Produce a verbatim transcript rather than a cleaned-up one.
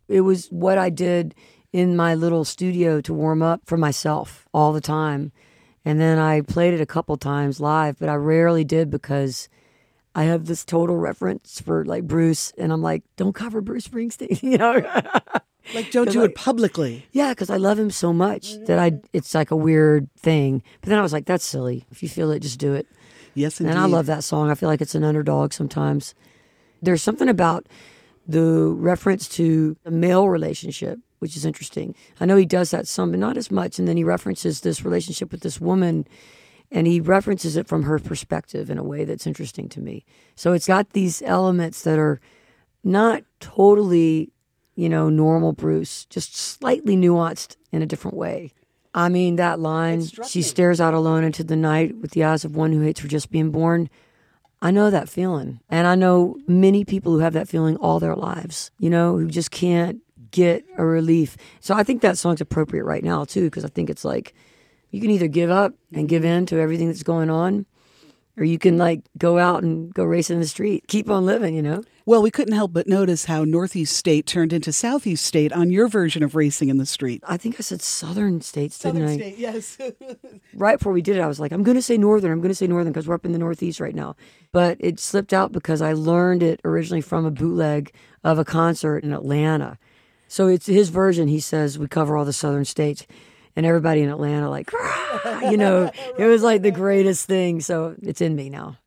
It was what I did in my little studio to warm up for myself all the time. And then I played it a couple times live, but I rarely did because I have this total reference for like Bruce, and I'm like, don't cover Bruce Springsteen, you know? Like, don't do I, it publicly. Yeah, because I love him so much that I it's like a weird thing. But then I was like, that's silly. If you feel it, just do it. Yes, indeed. And I love that song. I feel like it's an underdog sometimes. There's something about the reference to a male relationship, which is interesting. I know he does that some, but not as much. And then he references this relationship with this woman, and he references it from her perspective in a way that's interesting to me. So it's got these elements that are not totally, you know, normal Bruce, just slightly nuanced in a different way. I mean, that line, she stares out alone into the night with the eyes of one who hates for just being born. I know that feeling. And I know many people who have that feeling all their lives, you know, who just can't get a relief. So I think that song's appropriate right now, too, because I think it's like, you can either give up and give in to everything that's going on, or you can like go out and go racing in the street. Keep on living, you know? Well, we couldn't help but notice how Northeast State turned into Southeast State on your version of Racing in the Street. I think I said Southern States, didn't Southern I? State, yes. Right before we did it, I was like, I'm going to say Northern. I'm going to say Northern because we're up in the Northeast right now. But it slipped out because I learned it originally from a bootleg of a concert in Atlanta. So it's his version. He says, we cover all the Southern states. And everybody in Atlanta, like, you know, it was like the greatest thing. So it's in me now.